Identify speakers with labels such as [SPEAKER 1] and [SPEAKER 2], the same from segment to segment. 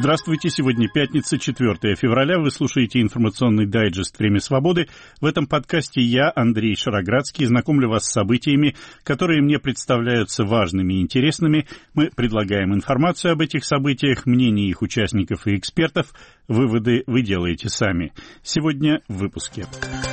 [SPEAKER 1] Здравствуйте, сегодня пятница, 4 февраля. Вы слушаете информационный дайджест «Время свободы». В этом подкасте я, Андрей Шароградский, знакомлю вас с событиями, которые мне представляются важными и интересными. Мы предлагаем информацию об этих событиях, мнения их участников и экспертов. Выводы вы делаете сами. Сегодня в выпуске.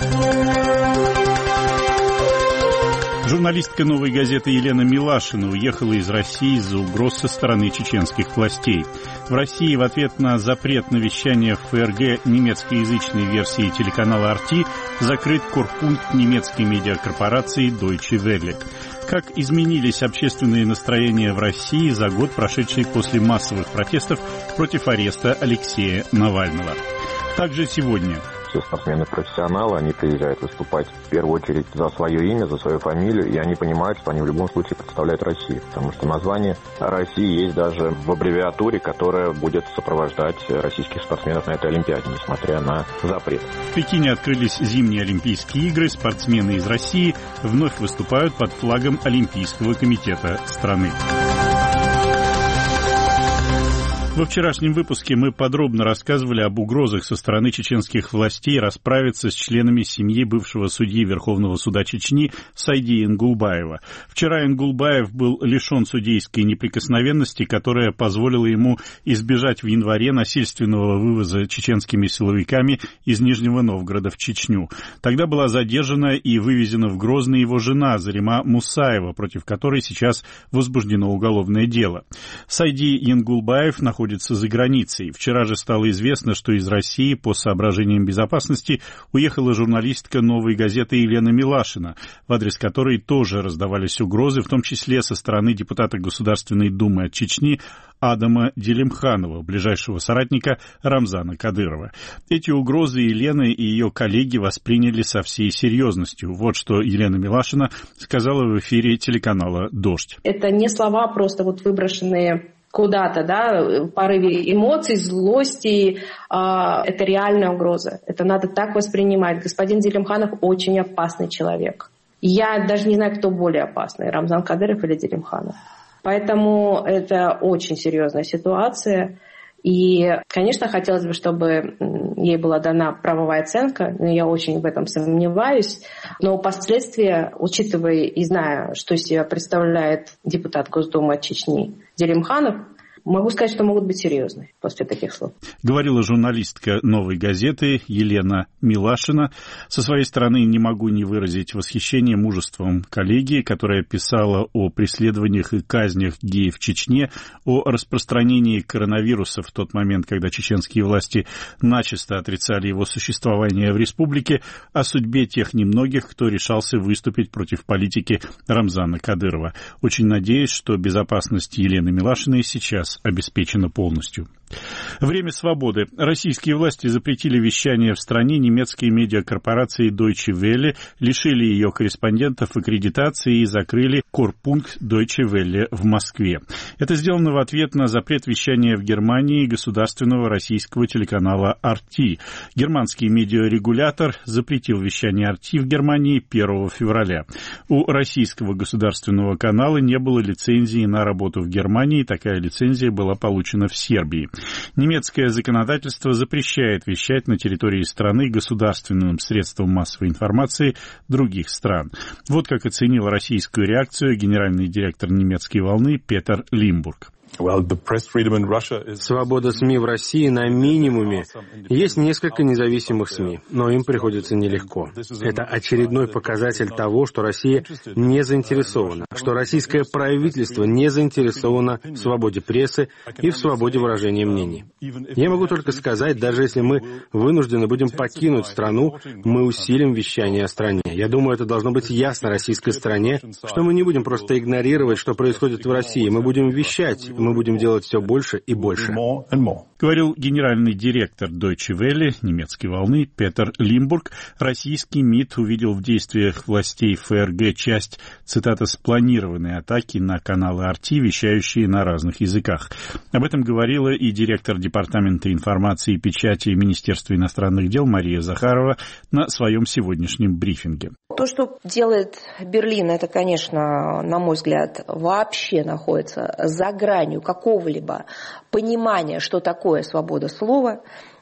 [SPEAKER 1] Журналистка «Новой газеты» Елена Милашина уехала из России из-за угроз со стороны чеченских властей. В России в ответ на запрет на вещание в ФРГ немецкоязычной версии телеканала RT закрыт корпункт немецкой медиакорпорации Deutsche Welle. Как изменились общественные настроения в России за год, прошедший после массовых протестов против ареста Алексея Навального. Также сегодня.
[SPEAKER 2] Все спортсмены-профессионалы, они приезжают выступать в первую очередь за свое имя, за свою фамилию, и они понимают, что они в любом случае представляют Россию, потому что название России есть даже в аббревиатуре, которая будет сопровождать российских спортсменов на этой Олимпиаде, несмотря на запрет.
[SPEAKER 1] В Пекине открылись зимние Олимпийские игры, спортсмены из России вновь выступают под флагом Олимпийского комитета страны. Во вчерашнем выпуске мы подробно рассказывали об угрозах со стороны чеченских властей расправиться с членами семьи бывшего судьи Верховного суда Чечни Сайди Ингулбаева. Вчера Ингулбаев был лишен судейской неприкосновенности, которая позволила ему избежать в январе насильственного вывоза чеченскими силовиками из Нижнего Новгорода в Чечню. Тогда была задержана и вывезена в Грозный его жена Зарима Мусаева, против которой сейчас возбуждено уголовное дело. Сайди Ингулбаев находится за границей. Вчера же стало известно, что из России по соображениям безопасности уехала журналистка «Новой газеты» Елена Милашина, в адрес которой тоже раздавались угрозы, в том числе со стороны депутата Государственной Думы от Чечни Адама Делимханова, ближайшего соратника Рамзана Кадырова. Эти угрозы Елены и ее коллеги восприняли со всей серьезностью. Вот что Елена Милашина сказала в эфире телеканала «Дождь».
[SPEAKER 3] Это не слова просто выброшенные куда-то, в порыве эмоций, злости, это реальная угроза. Это надо так воспринимать. Господин Делимханов очень опасный человек. Я даже не знаю, кто более опасный, Рамзан Кадыров или Делимханов. Поэтому это очень серьезная ситуация. И, конечно, хотелось бы, чтобы ей была дана правовая оценка, но я очень в этом сомневаюсь. Но последствия, учитывая и зная, что из себя представляет депутат Госдумы от Чечни Делимханов, могу сказать, что могут быть серьезны после таких слов.
[SPEAKER 1] Говорила журналистка «Новой газеты» Елена Милашина. Со своей стороны не могу не выразить восхищение мужеством коллеги, которая писала о преследованиях и казнях геев в Чечне, о распространении коронавируса в тот момент, когда чеченские власти начисто отрицали его существование в республике, о судьбе тех немногих, кто решался выступить против политики Рамзана Кадырова. Очень надеюсь, что безопасность Елены Милашиной сейчас обеспечено полностью. Время свободы. Российские власти запретили вещание в стране немецкой медиакорпорации Deutsche Welle, лишили ее корреспондентов аккредитации и закрыли корпункт Deutsche Welle в Москве. Это сделано в ответ на запрет вещания в Германии государственного российского телеканала RT. Германский медиарегулятор запретил вещание RT в Германии 1 февраля. У российского государственного канала не было лицензии на работу в Германии, такая лицензия была получена в Сербии. Немецкое законодательство запрещает вещать на территории страны государственным средствам массовой информации других стран. Вот как оценил российскую реакцию генеральный директор немецкой волны Петер Лимбург.
[SPEAKER 4] Свобода СМИ в России на минимуме. Есть несколько независимых СМИ, но им приходится нелегко. Это очередной показатель того, что Россия не заинтересована, что российское правительство не заинтересовано в свободе прессы и в свободе выражения мнений. Я могу только сказать, даже если мы вынуждены будем покинуть страну, мы усилим вещание о стране. Я думаю, это должно быть ясно российской стороне, что мы не будем просто игнорировать, что происходит в России. Мы будем вещать, мы будем делать все больше и больше.
[SPEAKER 1] Говорил генеральный директор Deutsche Welle, немецкой волны, Петер Лимбург. Российский МИД увидел в действиях властей ФРГ часть, цитата, «спланированной атаки на каналы RT, вещающие на разных языках». Об этом говорила и директор Департамента информации и печати Министерства иностранных дел Мария Захарова на своем сегодняшнем брифинге.
[SPEAKER 5] То, что делает Берлин, это, конечно, на мой взгляд, вообще находится за гранью какого-либо понимания, что такое свобода слова.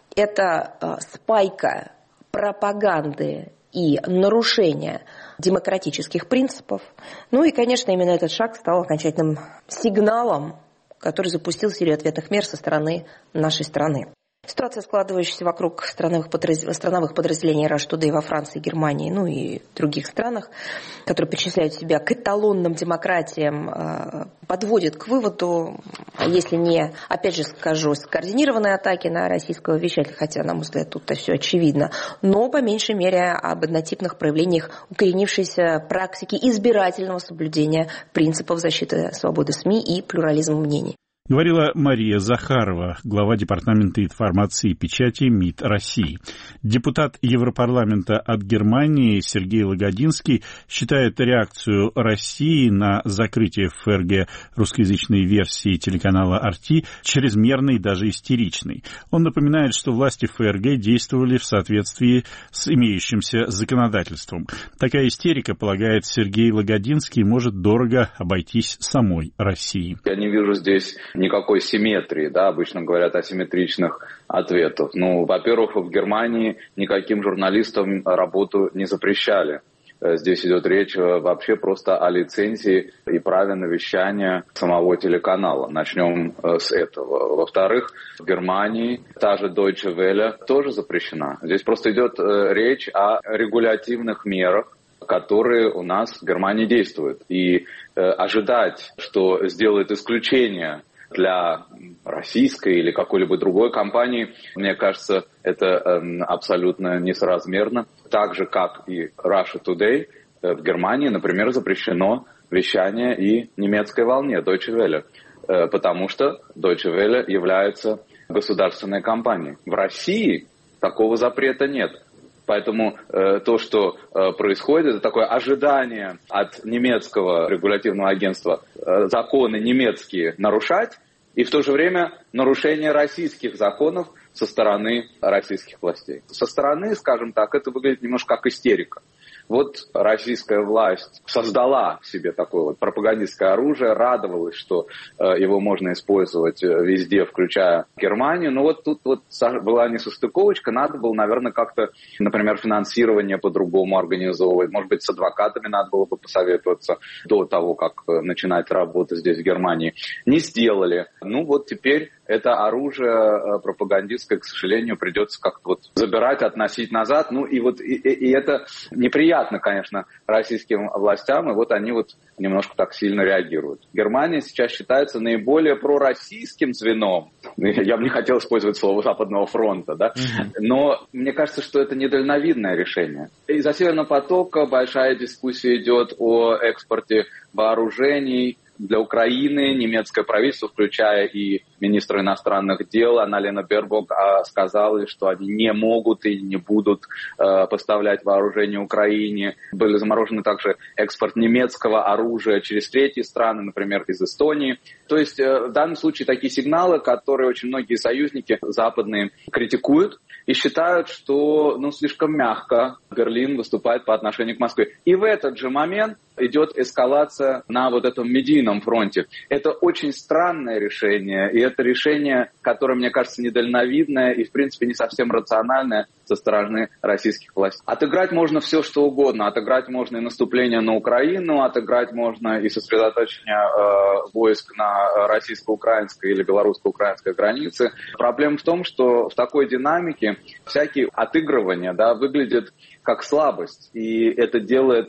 [SPEAKER 5] Это спайка пропаганды и нарушения демократических принципов. Ну и, конечно, именно этот шаг стал окончательным сигналом, который запустил серию ответных мер со стороны нашей страны. Ситуация, складывающаяся вокруг страновых подразделений Russia Today во Франции, Германии, ну и других странах, которые причисляют себя к эталонным демократиям, подводит к выводу, если не, опять же скажу, скоординированной атаки на российского вещателя, хотя, на мой взгляд, тут-то все очевидно, но по меньшей мере об однотипных проявлениях укоренившейся практики избирательного соблюдения принципов защиты свободы СМИ и плюрализма мнений.
[SPEAKER 1] Говорила Мария Захарова, глава Департамента информации и печати МИД России. Депутат Европарламента от Германии Сергей Лагодинский считает реакцию России на закрытие в ФРГ русскоязычной версии телеканала RT чрезмерной и даже истеричной. Он напоминает, что власти ФРГ действовали в соответствии с имеющимся законодательством. Такая истерика, полагает Сергей Лагодинский, может дорого обойтись самой России.
[SPEAKER 6] Я не вижу здесь никакой симметрии, да, обычно говорят о симметричных ответах. Ну, во-первых, в Германии никаким журналистам работу не запрещали. Здесь идет речь вообще просто о лицензии и праве на вещание самого телеканала. Начнем с этого. Во-вторых, в Германии та же Deutsche Welle тоже запрещена. Здесь просто идет речь о регулятивных мерах, которые у нас в Германии действуют. И ожидать, что сделает исключение для российской или какой-либо другой компании, мне кажется, это абсолютно несоразмерно. Так же, как и Russia Today, в Германии, например, запрещено вещание и немецкой волне Deutsche Welle, потому что Deutsche Welle является государственной компанией. В России такого запрета нет. Поэтому то, что происходит, это такое ожидание от немецкого регулятивного агентства законы немецкие нарушать, и в то же время нарушение российских законов со стороны российских властей. Со стороны, скажем так, это выглядит немножко как истерика. Вот российская власть создала себе такое вот пропагандистское оружие, радовалась, что его можно использовать везде, включая Германию. Но вот тут вот была несостыковочка, надо было, наверное, как-то, например, финансирование по-другому организовывать. Может быть, с адвокатами надо было бы посоветоваться до того, как начинать работу здесь, в Германии. Не сделали. Ну вот теперь это оружие пропагандистское, к сожалению, придется как-то вот забирать, относить назад. Ну и вот и это неприятно, конечно, российским властям, и вот они вот немножко так сильно реагируют. Германия сейчас считается наиболее пророссийским звеном. Я бы не хотел использовать слово Западного фронта, да? Но мне кажется, что это недальновидное решение. Из-за Северного потока большая дискуссия идет о экспорте вооружений для Украины. Немецкое правительство, включая и министра иностранных дел Анна-Лена Бербок, сказала, что они не могут и не будут поставлять вооружение Украине. Были заморожены также экспорт немецкого оружия через третьи страны, например, из Эстонии. То есть в данном случае такие сигналы, которые очень многие союзники западные критикуют и считают, что слишком мягко Берлин выступает по отношению к Москве. И в этот же момент идет эскалация на вот этом медийном фронте. Это очень странное решение, и это решение, которое, мне кажется, недальновидное и, в принципе, не совсем рациональное со стороны российских властей. Отыграть можно все, что угодно. Отыграть можно и наступление на Украину, отыграть можно и сосредоточение войск на российско-украинской или белорусско-украинской границе. Проблема в том, что в такой динамике всякие отыгрывания, выглядят как слабость, и это делает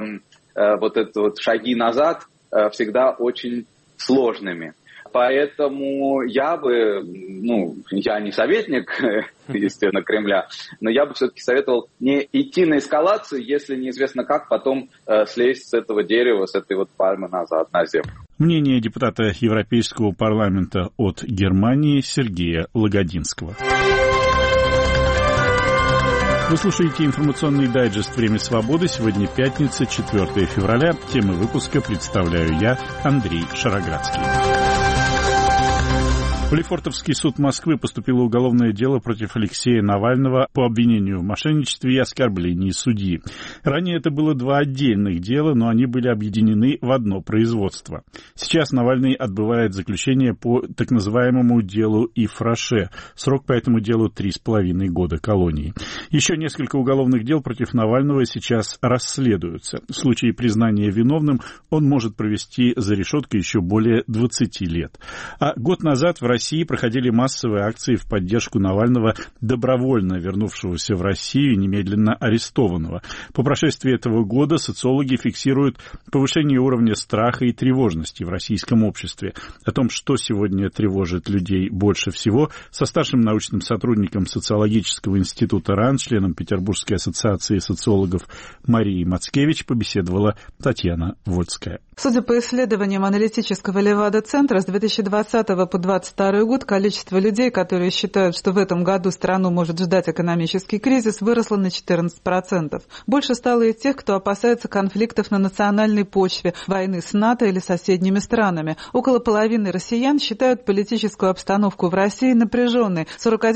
[SPEAKER 6] вот эти вот шаги назад всегда очень сложными. Поэтому я бы, я не советник, естественно, Кремля, но я бы все-таки советовал не идти на эскалацию, если неизвестно как потом слезть с этого дерева, с этой вот пальмы назад на землю.
[SPEAKER 1] Мнение депутата Европейского парламента от Германии Сергея Лагодинского. Вы слушаете информационный дайджест «Время свободы». Сегодня пятница, 4 февраля. Темы выпуска представляю я, Андрей Шароградский. В Лефортовский суд Москвы поступило уголовное дело против Алексея Навального по обвинению в мошенничестве и оскорблении судьи. Ранее это было два отдельных дела, но они были объединены в одно производство. Сейчас Навальный отбывает заключение по так называемому делу Ифраше. Срок по этому делу 3,5 года колонии. Еще несколько уголовных дел против Навального сейчас расследуются. В случае признания виновным он может провести за решеткой еще более 20 лет. А год назад в России проходили массовые акции в поддержку Навального, добровольно вернувшегося в Россию и немедленно арестованного. По прошествии этого года социологи фиксируют повышение уровня страха и тревожности в российском обществе. О том, что сегодня тревожит людей больше всего, со старшим научным сотрудником социологического института РАН, членом Петербургской ассоциации социологов Марией Мацкевич, побеседовала Татьяна Вольская.
[SPEAKER 7] Судя по исследованиям аналитического Левада-центра, с 2020 по 2022 год количество людей, которые считают, что в этом году страну может ждать экономический кризис, выросло на 14%. Больше стало и тех, кто опасается конфликтов на национальной почве, войны с НАТО или соседними странами. Около половины россиян считают политическую обстановку в России напряженной.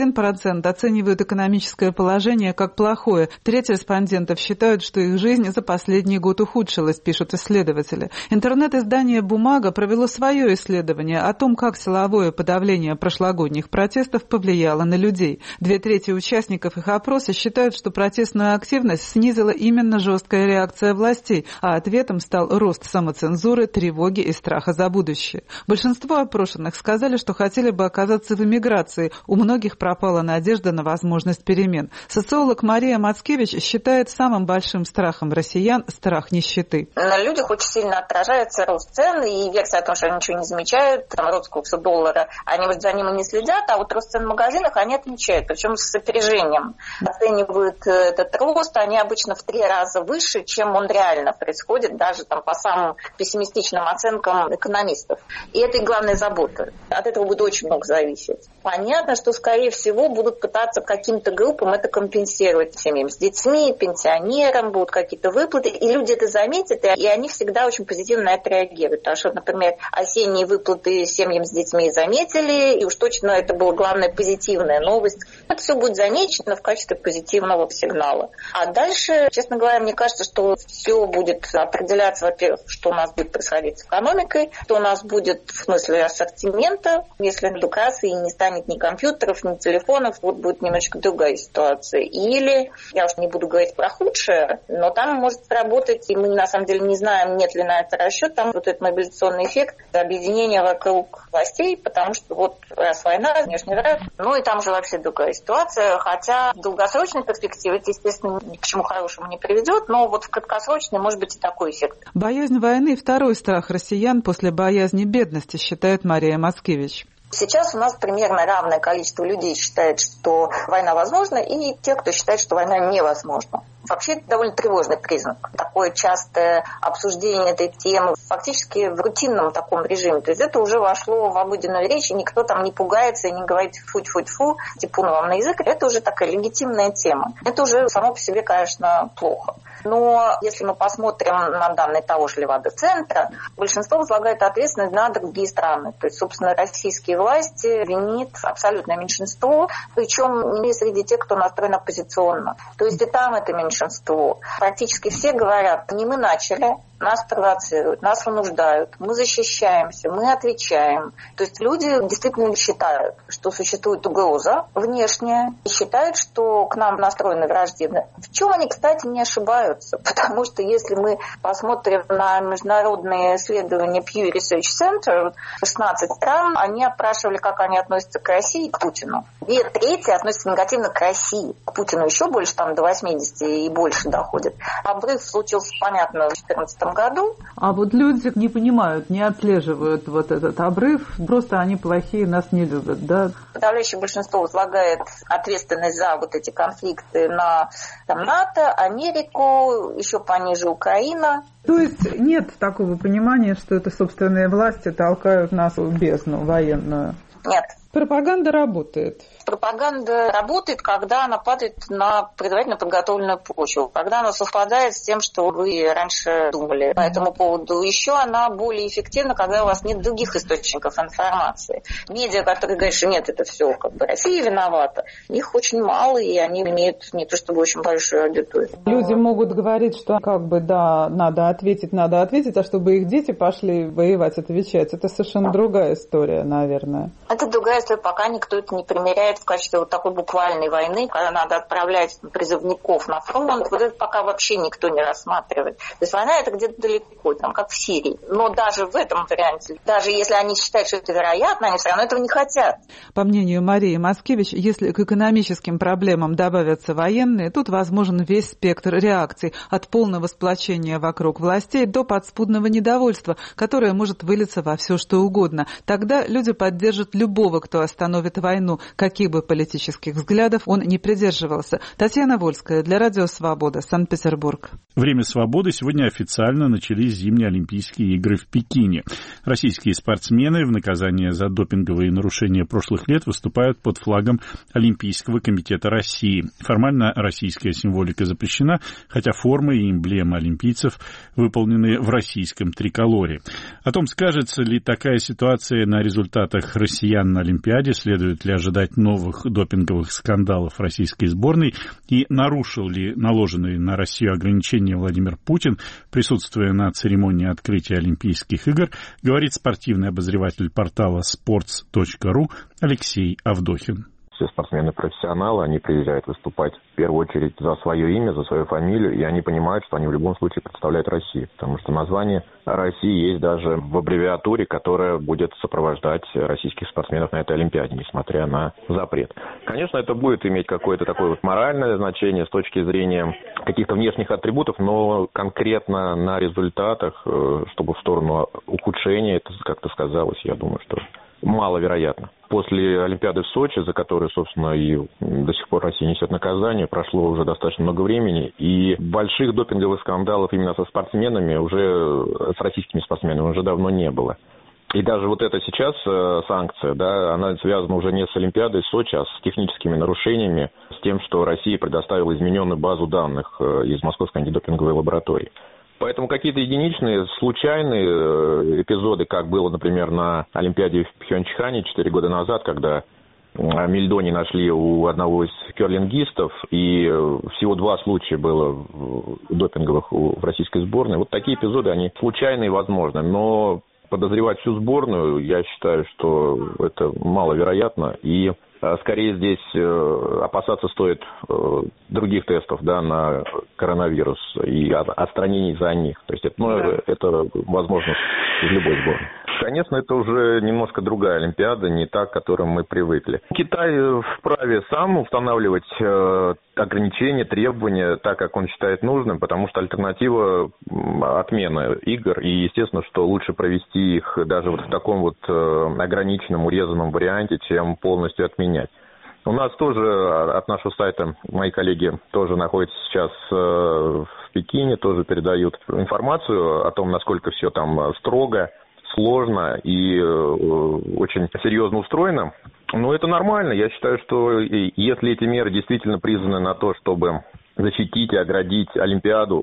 [SPEAKER 7] 41% оценивают экономическое положение как плохое. Треть респондентов считают, что их жизнь за последний год ухудшилась, пишут исследователи. Интернет-издание «Бумага» провело свое исследование о том, как силовое подавление прошлогодних протестов повлияло на людей. 2/3 участников их опроса считают, что протестную активность снизила именно жесткая реакция властей, а ответом стал рост самоцензуры, тревоги и страха за будущее. Большинство опрошенных сказали, что хотели бы оказаться в эмиграции. У многих пропала надежда на возможность перемен. Социолог Мария Мацкевич считает самым большим страхом россиян страх нищеты.
[SPEAKER 8] На людях очень сильно отражается рост цен и версия о том, что они ничего не замечают, там, рост курса доллара, они вот за ним и не следят, а вот рост цен в магазинах они отмечают, причем с опережением. Оценивают этот рост, они обычно в 3 раза выше, чем он реально происходит, даже там по самым пессимистичным оценкам экономистов. И это и главная забота. От этого будет очень много зависеть. Понятно, что, скорее всего, будут пытаться каким-то группам это компенсировать. Семьям с детьми, пенсионерам будут какие-то выплаты, и люди это заметят, и они всегда очень позитивно на это реагируют. Потому что, например, осенние выплаты семьям с детьми заметили, и уж точно это была главная позитивная новость. Это все будет замечено в качестве позитивного сигнала. А дальше, честно говоря, мне кажется, что все будет определяться, во-первых, что у нас будет происходить с экономикой, что у нас будет в смысле ассортимента, если вдруг раз и не станет ни компьютеров, ни телефонов, вот будет немножечко другая ситуация. Или, я уж не буду говорить про худшее, но там может сработать, и мы на самом деле не знаем, нет ли на это расчет, там вот этот мобилизационный эффект, объединение вокруг властей, потому что вот раз война, внешний враг, ну и там же вообще другая ситуация, хотя в долгосрочной перспективе это, естественно, ни к чему хорошему не приведет, но вот в краткосрочной может быть и такой эффект.
[SPEAKER 7] Боязнь войны – второй страх россиян после боязни бедности, считает Мария Мацкевич.
[SPEAKER 8] Сейчас у нас примерно равное количество людей считает, что война возможна, и те, кто считает, что война невозможна. Вообще это довольно тревожный признак. Такое частое обсуждение этой темы фактически в рутинном таком режиме. То есть это уже вошло в обыденную речь, и никто там не пугается и не говорит фу-фу-фу, типуну вам на язык. Это уже такая легитимная тема. Это уже само по себе, конечно, плохо. Но если мы посмотрим на данные того же Левада-центра, большинство возлагает ответственность на другие страны. То есть, собственно, российские власти винит абсолютное меньшинство, причем не среди тех, кто настроен оппозиционно. То есть и там это меньшинство. Практически все говорят, не мы начали, нас провоцируют, нас вынуждают, мы защищаемся, мы отвечаем. То есть люди действительно считают, что существует угроза внешняя, и считают, что к нам настроены враждебно. В чем они, кстати, не ошибаются, потому что если мы посмотрим на международные исследования Pew Research Center, 16 стран, они опрашивали, как они относятся к России и к Путину. 2/3 относятся негативно к России, к Путину еще больше, там до 80 и больше доходит. Обрыв случился, понятно, в 2014 году.
[SPEAKER 7] А вот люди не понимают, не отслеживают вот этот обрыв, просто они плохие, нас не любят, да?
[SPEAKER 8] Подавляющее большинство возлагает ответственность за вот эти конфликты на там, НАТО, Америку, еще пониже Украина.
[SPEAKER 7] То есть нет такого понимания, что это собственные власти толкают нас в бездну военную?
[SPEAKER 8] Нет.
[SPEAKER 7] Пропаганда работает.
[SPEAKER 8] Пропаганда работает, когда она падает на предварительно подготовленную почву, когда она совпадает с тем, что вы раньше думали по этому поводу. Еще она более эффективна, когда у вас нет других источников информации. Медиа, которые говорят, что нет, это все как бы Россия виновата, их очень мало, и они имеют не то чтобы очень большую аудиторию.
[SPEAKER 7] Люди могут говорить, что как бы да, надо ответить, а чтобы их дети пошли воевать, отвечать, это совершенно другая история, наверное.
[SPEAKER 8] Это другая история, пока никто это не примеряет в качестве вот такой буквальной войны, когда надо отправлять призывников на фронт, вот это пока вообще никто не рассматривает. То есть война это где-то далеко, там, как в Сирии. Но даже в этом варианте, даже если они считают, что это вероятно, они все равно этого не хотят.
[SPEAKER 7] По мнению Марии Маскевич, если к экономическим проблемам добавятся военные, тут возможен весь спектр реакций, от полного сплочения вокруг властей до подспудного недовольства, которое может вылиться во все что угодно. Тогда люди поддержат любого, кто остановит войну, каких бы политических взглядов он не придерживался. Татьяна Вольская для Радио Свобода, Санкт-Петербург.
[SPEAKER 1] Время свободы. Сегодня официально начались зимние Олимпийские игры в Пекине. Российские спортсмены в наказание за допинговые нарушения прошлых лет выступают под флагом Олимпийского комитета России. Формально российская символика запрещена, хотя формы и эмблемы олимпийцев выполнены в российском триколоре. О том, скажется ли такая ситуация на результатах россиян на Олимпиаде, следует ли ожидать новых допинговых скандалов российской сборной и нарушил ли наложенные на Россию ограничения Владимир Путин, присутствуя на церемонии открытия Олимпийских игр, говорит спортивный обозреватель портала sports.ru Алексей Авдохин.
[SPEAKER 2] Все спортсмены профессионалы, они приезжают выступать в первую очередь за свое имя, за свою фамилию, и они понимают, что они в любом случае представляют Россию, потому что название России есть даже в аббревиатуре, которая будет сопровождать российских спортсменов на этой Олимпиаде, несмотря на запрет. Конечно, это будет иметь какое-то такое вот моральное значение с точки зрения каких-то внешних атрибутов, но конкретно на результатах, чтобы в сторону ухудшения, это как-то сказалось, я думаю, что маловероятно. После Олимпиады в Сочи, за которую, собственно, и до сих пор Россия несет наказание, прошло уже достаточно много времени, и больших допинговых скандалов именно со спортсменами, уже с российскими спортсменами уже давно не было. И даже вот эта сейчас санкция, да, она связана уже не с Олимпиадой в Сочи, а с техническими нарушениями, с тем, что Россия предоставила измененную базу данных из Московской антидопинговой лаборатории. Поэтому какие-то единичные, случайные эпизоды, как было, например, на Олимпиаде в Пхёнчхане 4 года назад, когда мельдоний нашли у одного из керлингистов, и всего 2 случая было допинговых в российской сборной. Вот такие эпизоды, они случайные и возможны, но подозревать всю сборную, я считаю, что это маловероятно, и скорее здесь опасаться стоит других тестов, да, на коронавирус и отстранений за них. То есть это возможно в любой сборной. Конечно, это уже немножко другая Олимпиада, не та, к которой мы привыкли. Китай вправе сам устанавливать ограничения, требования так, как он считает нужным, потому что альтернатива отмена игр. И, естественно, что лучше провести их даже вот в таком вот ограниченном, урезанном варианте, чем полностью отменять. У нас тоже от нашего сайта, мои коллеги тоже находятся сейчас в Пекине, тоже передают информацию о том, насколько все там строго, сложно и очень серьезно устроено. Но это нормально. Я считаю, что если эти меры действительно призваны на то, чтобы защитить и оградить Олимпиаду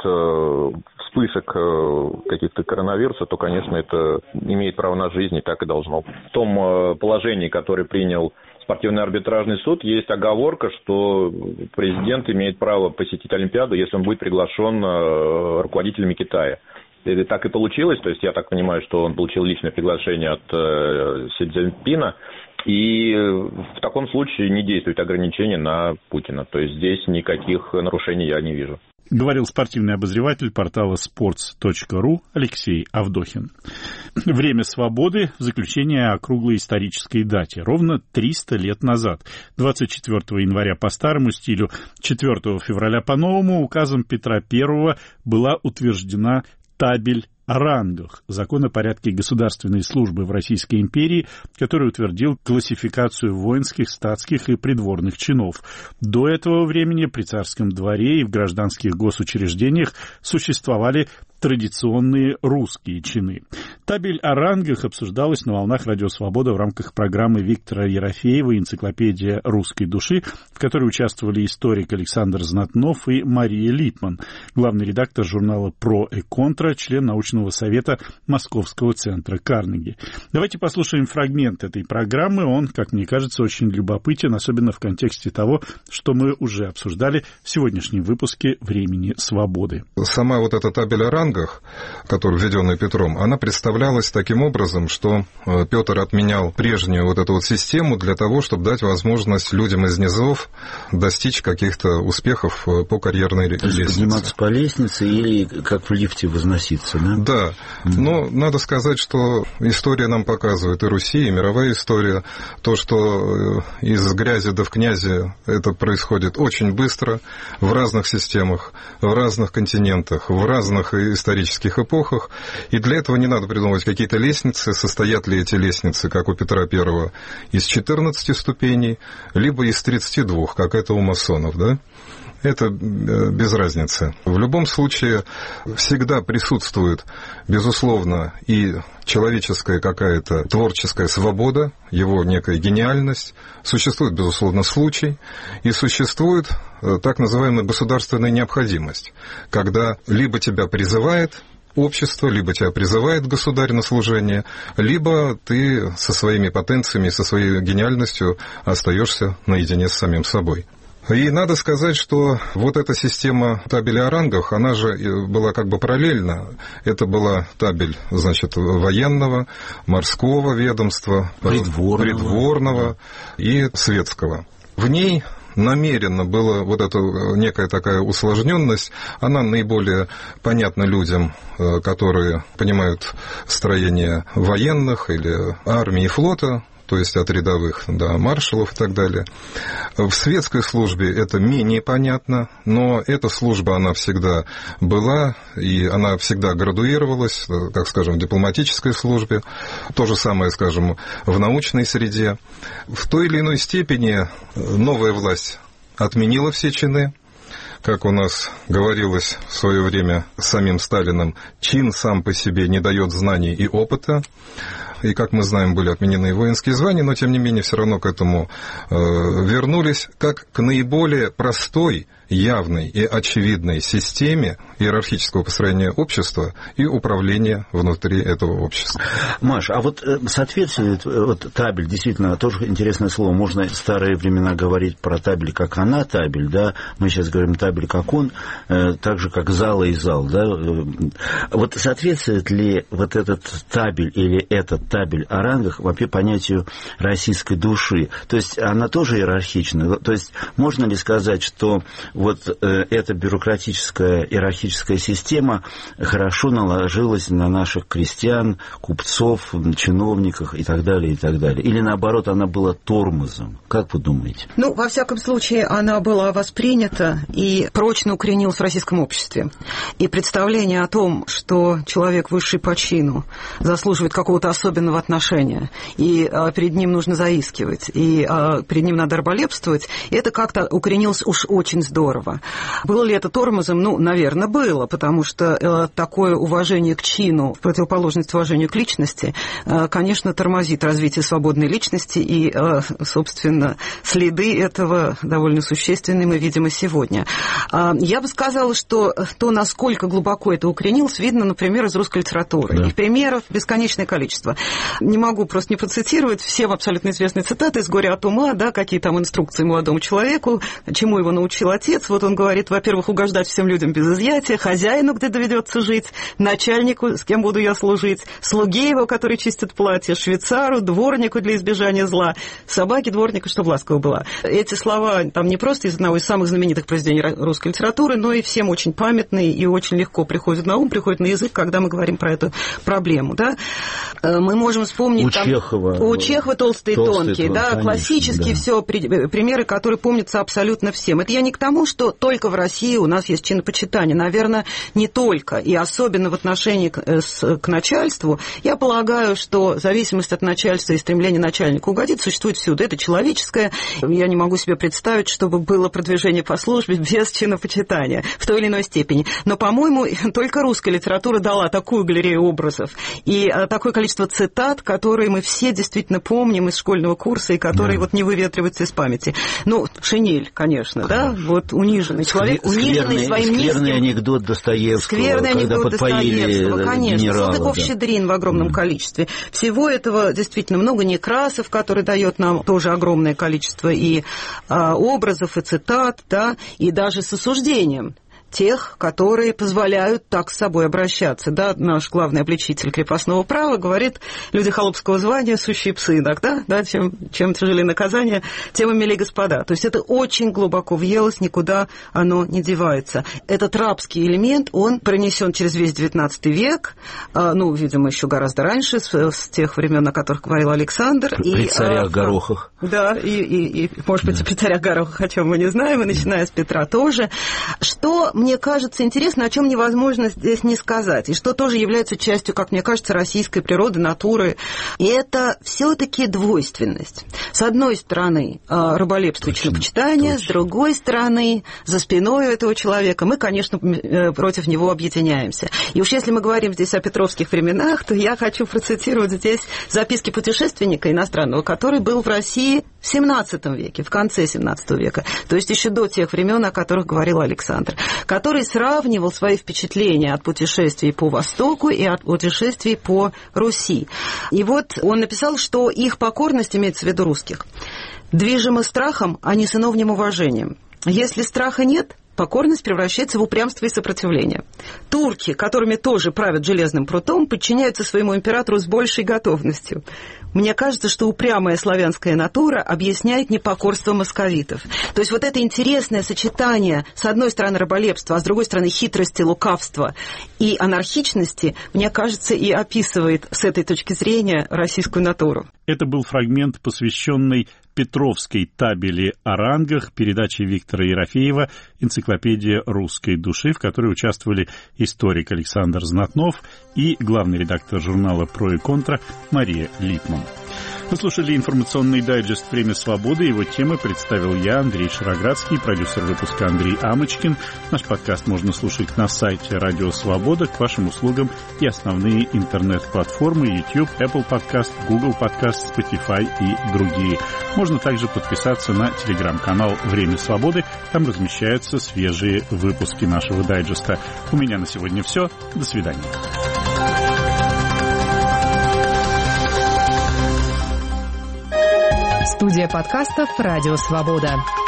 [SPEAKER 2] от вспышек каких-то коронавируса, то, конечно, это имеет право на жизнь, и так и должно. В том положении, которое принял спортивный арбитражный суд, есть оговорка, что президент имеет право посетить Олимпиаду, если он будет приглашен руководителями Китая. И так и получилось, то есть я так понимаю, что он получил личное приглашение от Си Цзиньпина, и в таком случае не действует ограничение на Путина. То есть здесь никаких нарушений я не вижу.
[SPEAKER 1] Говорил спортивный обозреватель портала sports.ru Алексей Авдохин. Время свободы в заключение о круглой исторической дате. Ровно 300 лет назад, 24 января по старому стилю, 4 февраля по новому, указом Петра I была утверждена табель о рангах, закон о порядке государственной службы в Российской империи, который утвердил классификацию воинских, статских и придворных чинов. До этого времени при царском дворе и в гражданских госучреждениях существовали традиционные русские чины. Табель о рангах обсуждалась на волнах Радио Свобода в рамках программы Виктора Ерофеева «Энциклопедия русской души», в которой участвовали историк Александр Знатнов и Мария Литман, главный редактор журнала «Про и контра», член научного совета Московского центра Карнеги. Давайте послушаем фрагмент этой программы. Он, как мне кажется, очень любопытен, особенно в контексте того, что мы уже обсуждали в сегодняшнем выпуске «Времени свободы».
[SPEAKER 9] Сама вот эта табель о рангах, которая введенная Петром, она представлялась таким образом, что Петр отменял прежнюю вот эту вот систему для того, чтобы дать возможность людям из низов достичь каких-то успехов по карьерной лестнице.
[SPEAKER 10] Подниматься по лестнице или как в лифте возноситься, да?
[SPEAKER 9] Да, но надо сказать, что история нам показывает, и Руси, и мировая история, то, что из грязи да в князи это происходит очень быстро в разных системах, в разных континентах, в разных исторических эпохах, и для этого не надо придумывать какие-то лестницы, состоят ли эти лестницы, как у Петра I, из 14 ступеней, либо из 32, как это у масонов, да? Это без разницы. В любом случае всегда присутствует, безусловно, и человеческая какая-то творческая свобода, его некая гениальность, существует, безусловно, случай, и существует так называемая государственная необходимость, когда либо тебя призывает общество, либо тебя призывает государь на служение, либо ты со своими потенциями, со своей гениальностью остаешься наедине с самим собой. И надо сказать, что вот эта система табели о рангах, она же была как бы параллельна. Это была табель, значит, военного, морского ведомства, придворного и светского. В ней намеренно была вот эта некая такая усложненность, она наиболее понятна людям, которые понимают строение военных или армии и флота, то есть от рядовых до маршалов и так далее. В светской службе это менее понятно, но эта служба, она всегда была, и она всегда градуировалась, как, скажем, в дипломатической службе, то же самое, скажем, в научной среде. В той или иной степени новая власть отменила все чины. Как у нас говорилось в свое время самим Сталиным, чин сам по себе не дает знаний и опыта. И, как мы знаем, были отменены воинские звания, но, тем не менее, все равно к этому вернулись, как к наиболее простой, явной и очевидной системе иерархического построения общества и управления внутри этого общества.
[SPEAKER 10] Маш, а вот соответствует вот табель, действительно, тоже интересное слово, можно в старые времена говорить про табель как она табель, да, мы сейчас говорим табель как он, так же как зала и зал, да, вот соответствует ли вот этот табель или этот табель о рангах вообще понятию российской души, то есть она тоже иерархична, то есть можно ли сказать, что вот эта бюрократическая иерархическая система хорошо наложилась на наших крестьян, купцов, чиновников и так далее, и так далее? Или наоборот, она была тормозом? Как вы думаете?
[SPEAKER 11] Ну, во всяком случае, она была воспринята и прочно укоренилась в российском обществе. И представление о том, что человек высший по чину заслуживает какого-то особенного отношения, и перед ним нужно заискивать, и перед ним надо раболепствовать, это как-то укоренилось уж очень здорово. Было ли это тормозом? Ну, наверное, было, потому что такое уважение к чину, в противоположность уважению к личности, конечно, тормозит развитие свободной личности, и, собственно, следы этого довольно существенные мы видим и сегодня. Я бы сказала, что то, насколько глубоко это укоренилось, видно, например, из русской литературы. Да. И примеров бесконечное количество. Не могу просто не процитировать всем абсолютно известные цитаты из «Горя от ума», да, какие там инструкции молодому человеку, чему его научил отец. Вот он говорит, во-первых, угождать всем людям без изъятия, хозяину, где доведется жить, начальнику, с кем буду я служить, слуге его, который чистит платье, швейцару, дворнику для избежания зла, собаке дворнику, чтобы ласково была. Эти слова там не просто из одного из самых знаменитых произведений русской литературы, но и всем очень памятные и очень легко приходят на ум, приходят на язык, когда мы говорим про эту проблему. Да? Мы можем вспомнить... У Чехова «Толстый и тонкий», да, классические все примеры, которые помнятся абсолютно всем. Это я не к тому, тому, что только в России у нас есть чинопочитание. Наверное, не только, и особенно в отношении к начальству. Я полагаю, что зависимость от начальства и стремление начальника угодить существует всюду. Это человеческое. Я не могу себе представить, чтобы было продвижение по службе без чинопочитания в той или иной степени. Но, по-моему, только русская литература дала такую галерею образов и такое количество цитат, которые мы все действительно помним из школьного курса и которые вот не выветриваются из памяти. Ну, Шинель, конечно, да, вот униженный человек, униженный своим низким...
[SPEAKER 10] Скверный анекдот Достоевского, когда подпоили
[SPEAKER 11] конечно,
[SPEAKER 10] генерала.
[SPEAKER 11] Салтыков-Щедрин в огромном количестве. Всего этого действительно много. Некрасов, который дает нам тоже огромное количество и образов, и цитат, да, и даже с осуждением тех, которые позволяют так с собой обращаться. Да, наш главный обличитель крепостного права говорит, люди холопского звания сущие псы иногда, да, чем тяжелее наказание, тем и милее господа. То есть это очень глубоко въелось, никуда оно не девается. Этот рабский элемент, он пронесен через весь XIX век, ну, видимо, еще гораздо раньше, с тех времен, о которых говорил Александр.
[SPEAKER 10] При царях Горохах.
[SPEAKER 11] Да, и может быть, и при царях Горохах, о чем мы не знаем, и начиная с Петра тоже. Что мне кажется интересно, о чем невозможно здесь не сказать, и что тоже является частью, как мне кажется, российской природы, натуры, и это все-таки двойственность. С одной стороны, раболепство и чинопочитание, с другой стороны, за спиной у этого человека мы, конечно, против него объединяемся. И уж если мы говорим здесь о петровских временах, то я хочу процитировать здесь записки путешественника иностранного, который был в России в XVII веке, в конце XVII века, то есть еще до тех времен, о которых говорил Александр, который сравнивал свои впечатления от путешествий по Востоку и от путешествий по Руси. И вот он написал, что их покорность, имеется в виду русских, движима страхом, а не сыновним уважением. Если страха нет, покорность превращается в упрямство и сопротивление. Турки, которыми тоже правят железным прутом, подчиняются своему императору с большей готовностью. Мне кажется, что упрямая славянская натура объясняет непокорство московитов. То есть вот это интересное сочетание, с одной стороны, раболепства, а с другой стороны, хитрости, лукавства и анархичности, мне кажется, и описывает с этой точки зрения российскую натуру.
[SPEAKER 1] Это был фрагмент, посвященный Петровской табели о рангах, передачи Виктора Ерофеева «Энциклопедия русской души», в которой участвовали историк Александр Знатнов и главный редактор журнала «Про и контра» Мария Липман. Вы слушали информационный дайджест «Время свободы». Его темы представил я, Андрей Шароградский, продюсер выпуска Андрей Амочкин. Наш подкаст можно слушать на сайте «Радио Свобода», к вашим услугам и основные интернет-платформы YouTube, Apple Podcast, Google Podcast, Spotify и другие. Можно также подписаться на телеграм-канал «Время свободы». Там размещаются свежие выпуски нашего дайджеста. У меня на сегодня все. До свидания.
[SPEAKER 12] Студия подкастов «Радио Свобода».